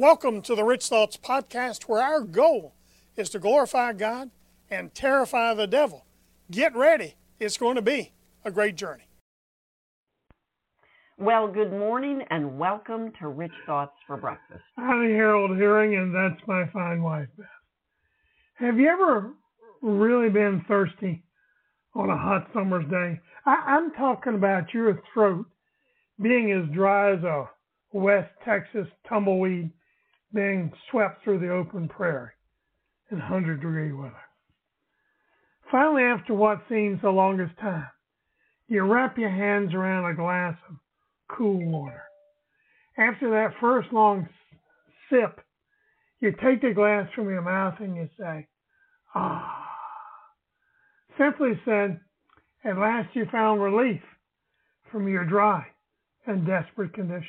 Welcome to the Rich Thoughts Podcast, where our goal is to glorify God and terrify the devil. Get ready. It's going to be a great journey. Well, good morning and welcome to Rich Thoughts for Breakfast. I'm Harold Herring, and that's my fine wife, Beth. Have you ever really been thirsty on a hot summer's day? I'm talking about your throat being as dry as a West Texas tumbleweed being swept through the open prairie in 100-degree weather. Finally, after what seems the longest time, you wrap your hands around a glass of cool water. After that first long sip, you take the glass from your mouth and you say, ah. Simply said, at last you found relief from your dry and desperate condition.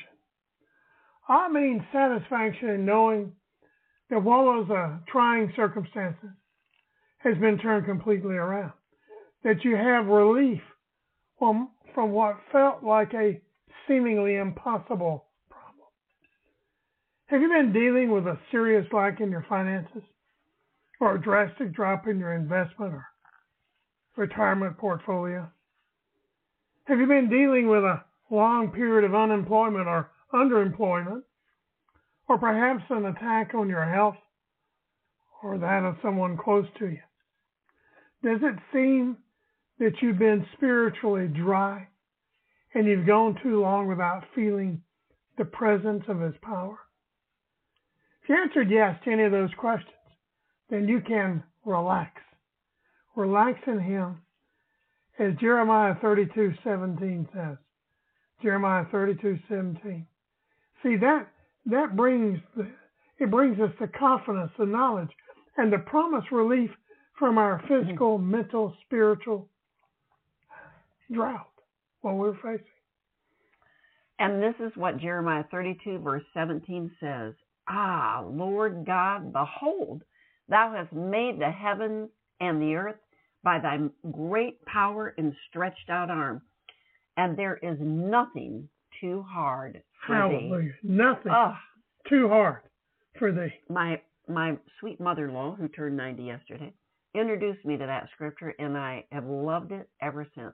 I mean satisfaction in knowing that while those trying circumstances has been turned completely around, that you have relief from what felt like a seemingly impossible problem. Have you been dealing with a serious lack in your finances, or a drastic drop in your investment or retirement portfolio? Have you been dealing with a long period of unemployment or underemployment, or perhaps an attack on your health or that of someone close to you? Does it seem that you've been spiritually dry and you've gone too long without feeling the presence of His power? If you answered yes to any of those questions, then you can relax. Relax in Him, as Jeremiah 32:17 says. Jeremiah 32:17. See, that brings us the confidence, the knowledge, and the promised relief from our physical, mental, spiritual drought, what we're facing. And this is what Jeremiah 32 verse 17 says. Ah, Lord God, behold, thou hast made the heavens and the earth by thy great power and stretched out arm, and there is nothing too hard for Hallelujah. thee. Nothing too hard for thee. My sweet mother-in-law, who turned 90 yesterday, introduced me to that scripture, and I have loved it ever since.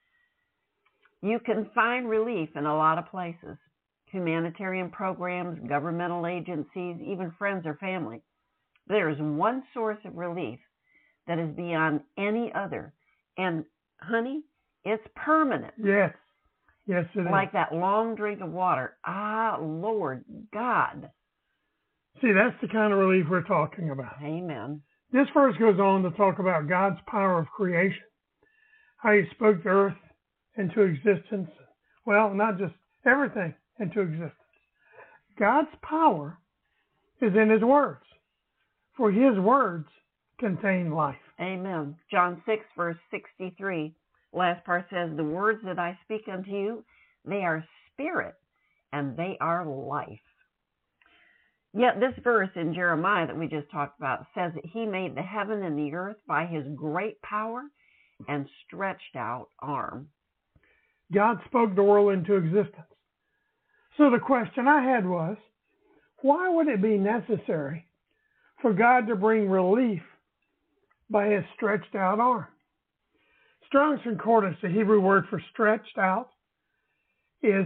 You can find relief in a lot of places. Humanitarian programs, governmental agencies, even friends or family. There is one source of relief that is beyond any other. And, honey, it's permanent. Yes. Yes, it is. Like that long drink of water. Ah, Lord God. See, that's the kind of relief we're talking about. Amen. This verse goes on to talk about God's power of creation, how He spoke the earth into existence. Well, not just everything into existence. God's power is in His words, for His words contain life. Amen. John 6, verse 63, last part says, the words that I speak unto you, they are spirit, and they are life. Yet this verse in Jeremiah that we just talked about says that He made the heaven and the earth by His great power and stretched out arm. God spoke the world into existence. So the question I had was, why would it be necessary for God to bring relief by His stretched out arm? Strong's Concordance, the Hebrew word for stretched out, is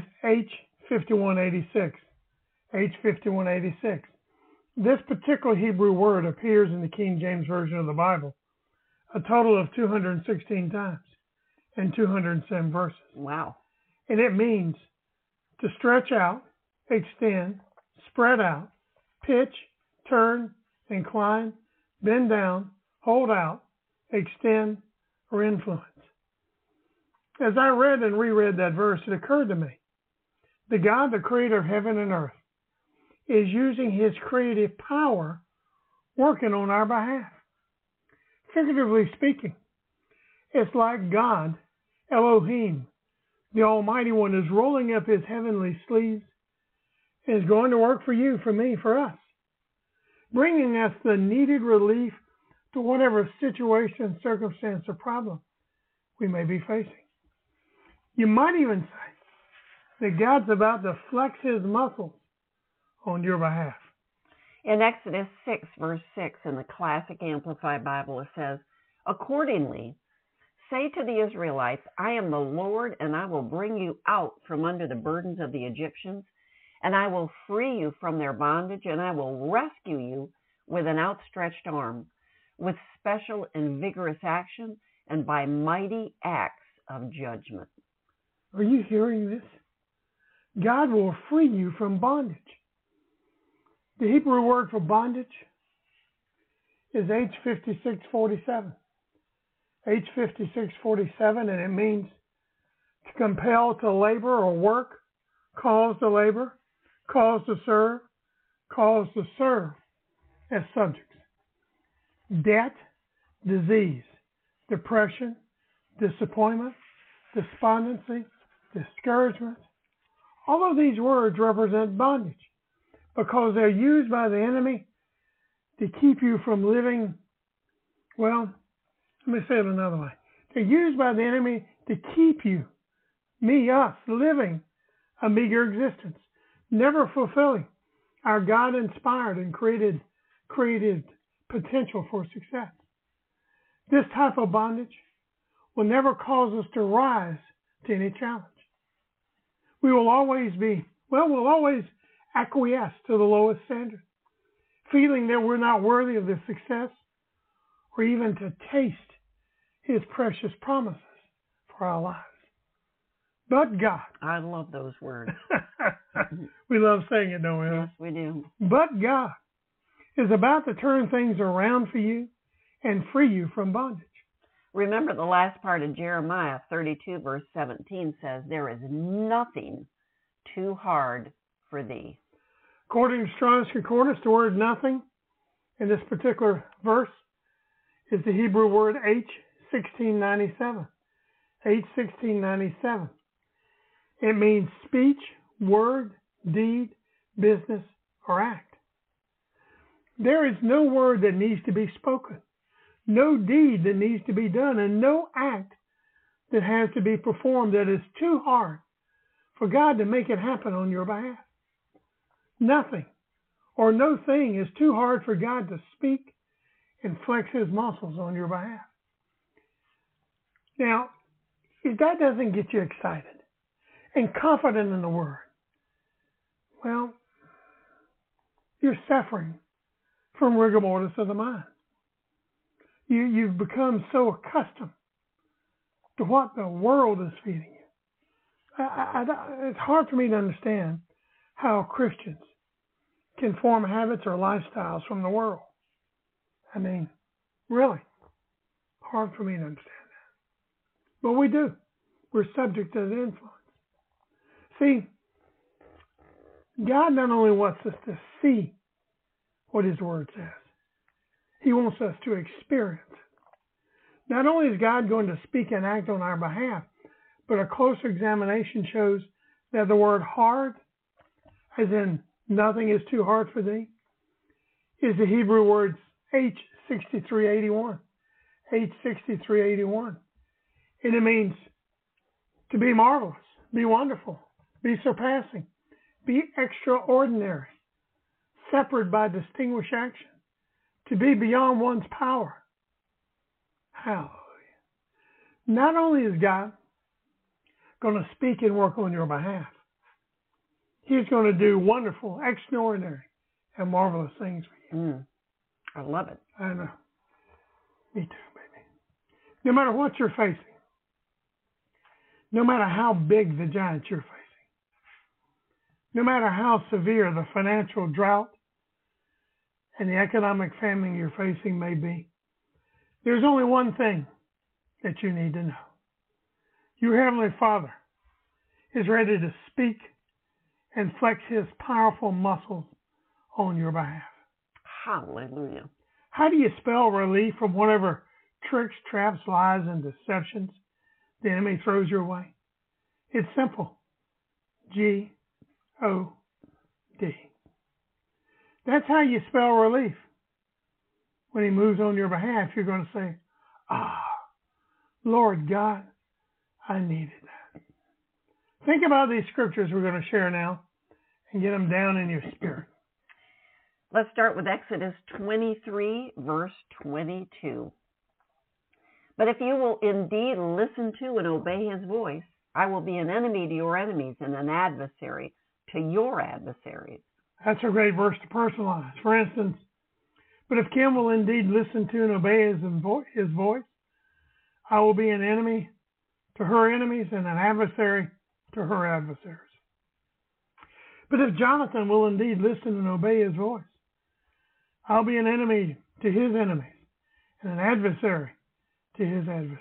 H5186. H5186. This particular Hebrew word appears in the King James Version of the Bible a total of 216 times in 207 verses. Wow. And it means to stretch out, extend, spread out, pitch, turn, incline, bend down, hold out, extend, or influence. As I read and reread that verse, it occurred to me, the God, the creator of heaven and earth, is using His creative power working on our behalf. Figuratively speaking, it's like God, Elohim, the Almighty One, is rolling up His heavenly sleeves and is going to work for you, for me, for us, bringing us the needed relief to whatever situation, circumstance, or problem we may be facing. You might even say that God's about to flex His muscles on your behalf. In Exodus 6, verse 6, in the Classic Amplified Bible, it says, "Accordingly, say to the Israelites, I am the Lord, and I will bring you out from under the burdens of the Egyptians, and I will free you from their bondage, and I will rescue you with an outstretched arm, with special and vigorous action, and by mighty acts of judgment." Are you hearing this? God will free you from bondage. The Hebrew word for bondage is H5647. H5647, and it means to compel to labor or work, cause to labor, cause to serve as subjects. Debt, disease, depression, disappointment, despondency, discouragement. All of these words represent bondage because they're used by the enemy to keep you from living, well, let me say it another way. They're used by the enemy to keep you, us, living a meager existence, never fulfilling our God-inspired and created potential for success. This type of bondage will never cause us to rise to any challenge. We'll always acquiesce to the lowest standard, feeling that we're not worthy of the success or even to taste His precious promises for our lives. But God. I love those words. We love saying it, don't we? Yes, we do. But God is about to turn things around for you and free you from bondage. Remember the last part of Jeremiah 32, verse 17 says, "There is nothing too hard for thee." According to Strong's Concordance, the word nothing in this particular verse is the Hebrew word H1697. H1697. It means speech, word, deed, business, or act. There is no word that needs to be spoken, no deed that needs to be done, and no act that has to be performed that is too hard for God to make it happen on your behalf. Nothing or no thing is too hard for God to speak and flex His muscles on your behalf. Now, if that doesn't get you excited and confident in the Word, well, you're suffering from rigor mortis of the mind. You've become so accustomed to what the world is feeding you. It's hard for me to understand how Christians can form habits or lifestyles from the world. I mean, really, hard for me to understand that. But we do. We're subject to the influence. See, God not only wants us to see what His Word says, He wants us to experience it. Not only is God going to speak and act on our behalf, but a closer examination shows that the word hard, as in nothing is too hard for thee, is the Hebrew word H6381. H6381. And it means to be marvelous, be wonderful, be surpassing, be extraordinary, separate by distinguished action, to be beyond one's power. Hallelujah. Not only is God going to speak and work on your behalf, He's going to do wonderful, extraordinary, and marvelous things for you. I love it. I know. Me too, baby. No matter what you're facing, no matter how big the giant you're facing, no matter how severe the financial drought and the economic famine you're facing may be, there's only one thing that you need to know. Your Heavenly Father is ready to speak and flex His powerful muscles on your behalf. Hallelujah. How do you spell relief from whatever tricks, traps, lies, and deceptions the enemy throws your way? It's simple. G-O-D. That's how you spell relief. When He moves on your behalf, you're going to say, Lord God, I needed that. Think about these scriptures we're going to share now and get them down in your spirit. Let's start with Exodus 23, verse 22. But if you will indeed listen to and obey his voice, I will be an enemy to your enemies and an adversary to your adversaries. That's a great verse to personalize. For instance, but if Kim will indeed listen to and obey his voice, I will be an enemy to her enemies and an adversary to her adversaries. But if Jonathan will indeed listen and obey his voice, I'll be an enemy to his enemies and an adversary to his adversaries.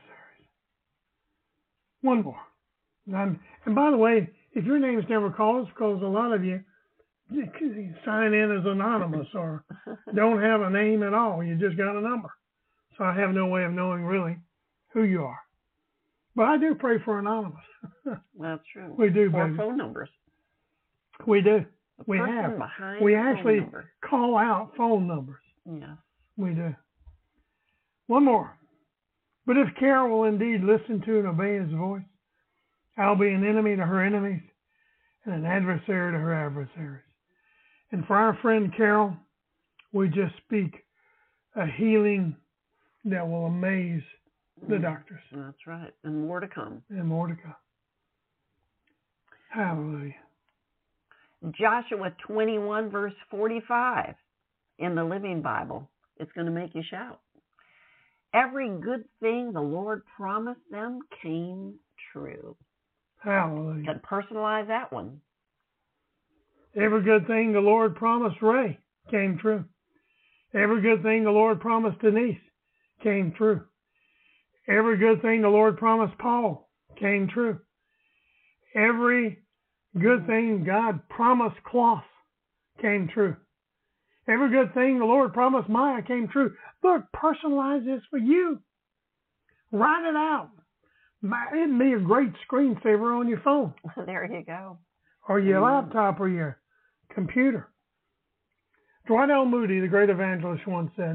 One more. And by the way, if your name's never called, it's because a lot of you sign in as anonymous or don't have a name at all. You just got a number. So I have no way of knowing really who you are. But I do pray for anonymous. That's true. We do, or baby. Phone numbers. We do. The We person have. behind We the phone actually number. call out phone numbers. Yes. We do. One more. But if Carol will indeed listen to and obey his voice, I'll be an enemy to her enemies and an adversary to her adversaries. And for our friend Carol, we just speak a healing that will amaze the doctors. That's right. And more to come. And more to come. Hallelujah. Joshua 21, verse 45 in the Living Bible. It's going to make you shout. Every good thing the Lord promised them came true. Hallelujah. Can personalize that one. Every good thing the Lord promised Ray came true. Every good thing the Lord promised Denise came true. Every good thing the Lord promised Paul came true. Every good thing God promised Klaus came true. Every good thing the Lord promised Maya came true. Look, personalize this for you. Write it out. It'd be a great screensaver on your phone. There you go. Or your laptop or your computer. Dwight L. Moody, the great evangelist, once said,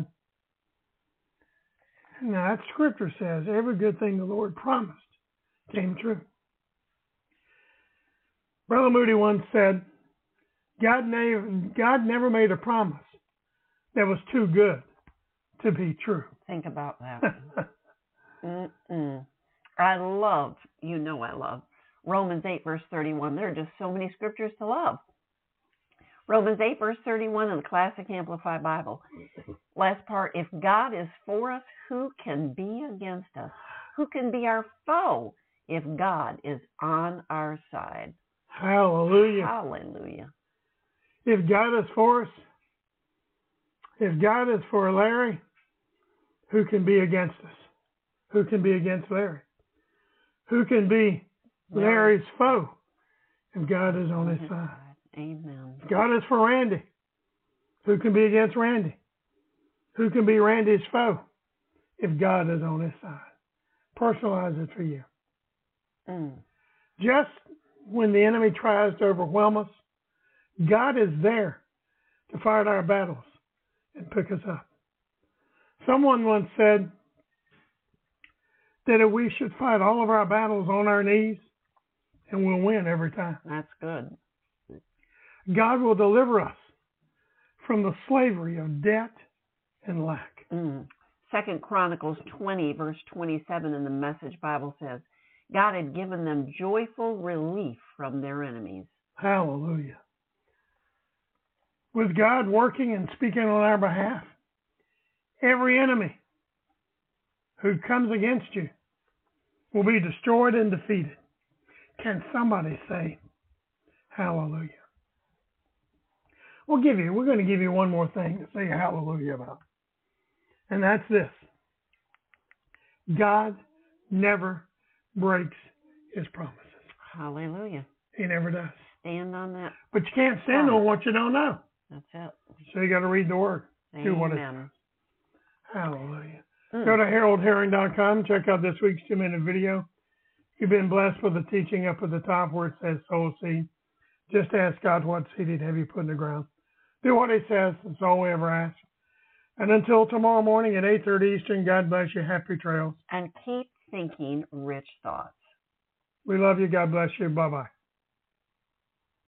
now that scripture says every good thing the Lord promised came true. Brother Moody once said, God never made a promise that was too good to be true. Think about that. I love Romans 8, verse 31. There are just so many scriptures to love. Romans 8, verse 31 in the Classic Amplified Bible. Last part, if God is for us, who can be against us? Who can be our foe if God is on our side? Hallelujah. Hallelujah. If God is for us, if God is for Larry, who can be against us? Who can be against Larry? Who can be Larry's foe if God is on his side? Amen. If God is for Randy, who can be against Randy? Who can be Randy's foe if God is on his side? Personalize it for you. Just when the enemy tries to overwhelm us, God is there to fight our battles and pick us up. Someone once said that we should fight all of our battles on our knees and we'll win every time. That's good. God will deliver us from the slavery of debt and lack. 2 Chronicles 20, verse 27 in the Message Bible says, God had given them joyful relief from their enemies. Hallelujah. With God working and speaking on our behalf, every enemy who comes against you will be destroyed and defeated. Can somebody say hallelujah? We're going to give you one more thing to say hallelujah about. And that's this. God never breaks his promises. Hallelujah. He never does. Stand on that. But you can't stand on what you don't know. That's it. So you got to read the word. Amen. Do what it says. Hallelujah. Go to HaroldHerring.com. Check out this week's 2-minute video. You've been blessed with the teaching up at the top where it says sow seed. Just ask God what seed he'd have you put in the ground. Do what he says. That's all we ever ask. And until tomorrow morning at 8:30 Eastern, God bless you. Happy trails. And keep thinking rich thoughts. We love you. God bless you. Bye-bye.